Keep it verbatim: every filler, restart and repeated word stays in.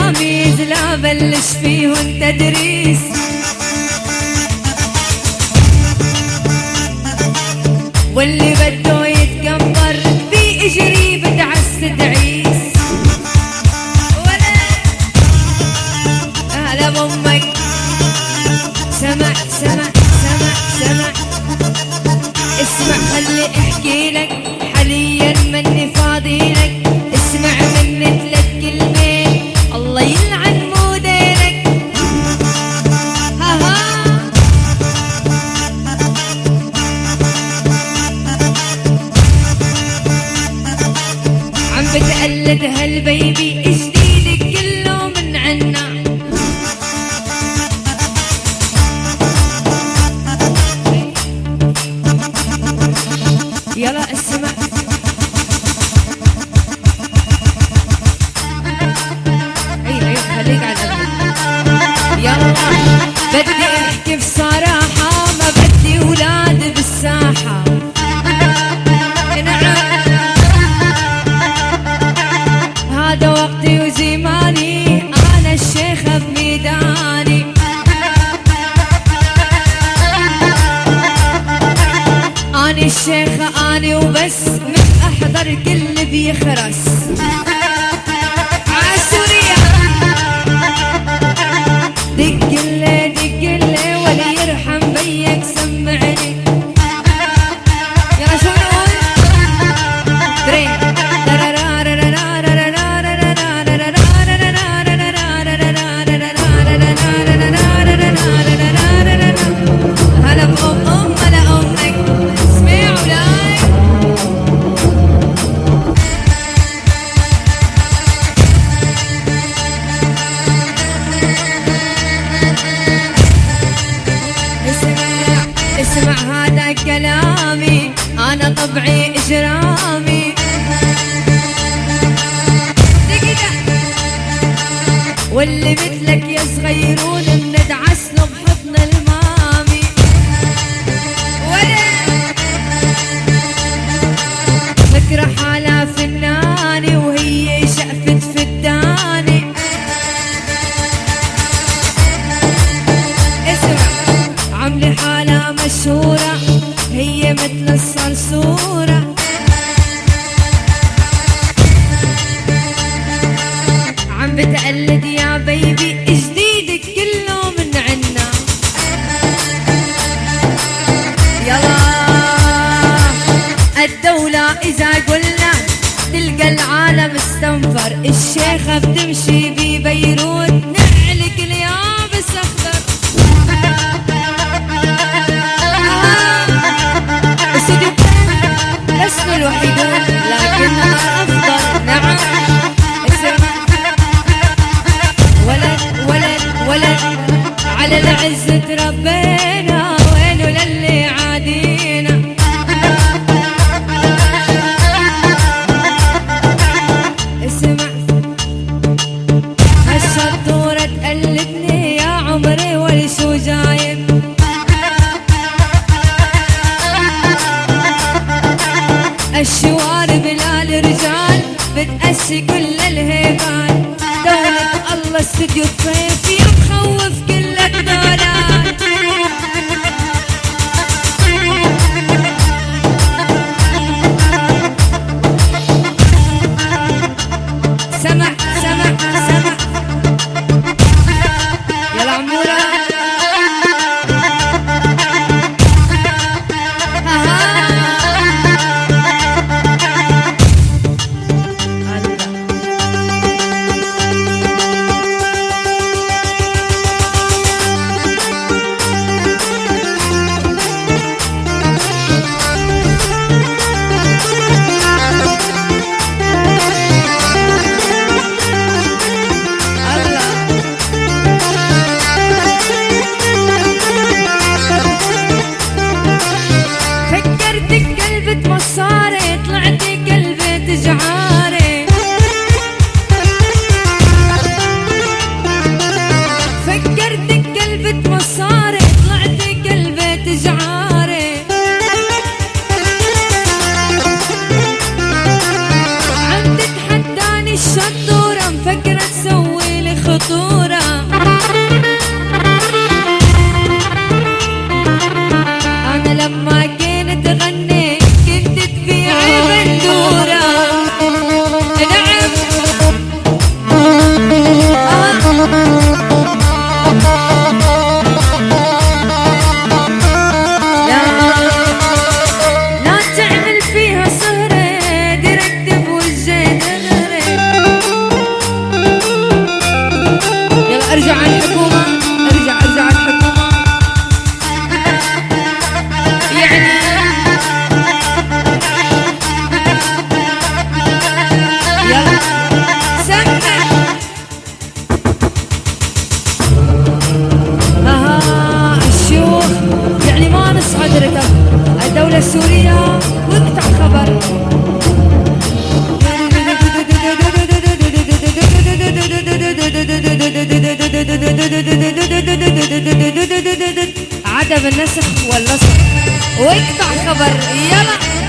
تلاميذ لا بلش فيهن تدريس، واللي بده يتكبر في اجري بدعس تعيس. ولا هلا بامك سمع سمع سمع سمع اسمع خلي احكي لك حاليا مني فاضي لك، اسمع مني ثلاث كلمات الله يلعن موديلك. ها ها عم بتقلد هالبيبي جديدك كله من عنا. يلا اسمع ايوه ايوه خليك على الأبد. يلا بدي احكي بصراحة ما بدي اولاد بالساحة. نعم هذا وقتي وزماني انا الشيخة بميداني. اني الشيخة اني وبس من احضر كل بيخرس. عالسورية دقلي دقلي ولا يرحم بيك سمعني. يلا شو نقول درين هلا بأم أم هلا أمك اسمعوا لاي. اسمع اسمع هذا كلامي أنا طبعي إجرامي. واللي مثلك يا صغيرون بندعس له بحضن المامي. ولا فكرة حالها فناني وهي شقفت فداني. اسمع عملي حالها مشهورة هي مثل الصرصورة. عم بتقلد يا بيبي جديدك كله من عنا. يلا الدولة إذا قلنا تلقى العالم استنفر. الشيخة بتمشي ببيروت نعلك اليابس أخضر. استوديو لسنا الوحيدون لكننا أفضل. نعم ولد ولد ولد على العز تربينا وينو للي عادينا. اسمع هالشطورة تقلدني يا عمري والشو جايب. الشوارب للرجال بتقسي كل الهيبان. دولة الله استوديو الصيف يا مخوف كلك دولات. سمع سمع سمع يلا عمورة خطورة. أنا لما كنت غني كنت تبيعي بندورة. نعم ارجع على الحكومة، ارجع ارجع على الحكومة يعني. يلا سمع. اها الشيوخ يعني ما نصعد رتب الدولة السورية واقطع خبر. عدم النسخ واللصق واقطع خبر. يلا